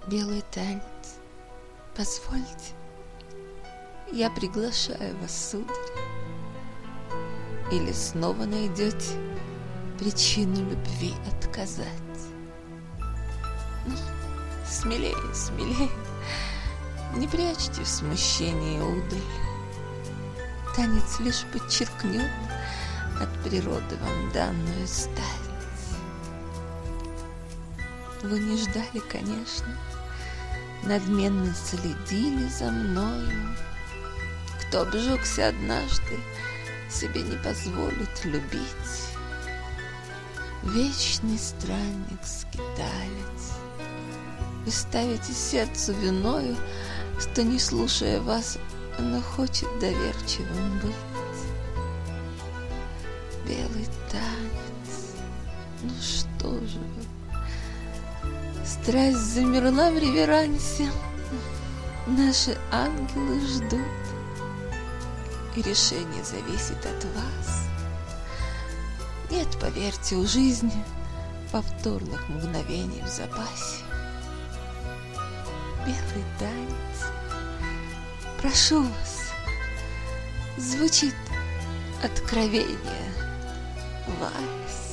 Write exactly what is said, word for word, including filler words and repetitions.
Белый танец, позвольте, я приглашаю вас, сударь. Или снова найдете причину любви отказать? Ну, смелее, смелее, не прячьте в смущении удаль. Танец лишь подчеркнет от природы вам данную стать. Вы не ждали, конечно, надменно следили за мною. Кто обжегся однажды, себе не позволит любить. Вечный странник, скиталец, вы ставите сердцу виною, что, не слушая вас, оно хочет доверчивым быть. Белый танец, ну что же вы? Страсть замерла в реверансе, наши ангелы ждут, и решение зависит от вас. Нет, поверьте, у жизни повторных мгновений в запасе. Белый танец, прошу вас, звучит откровение, вальс.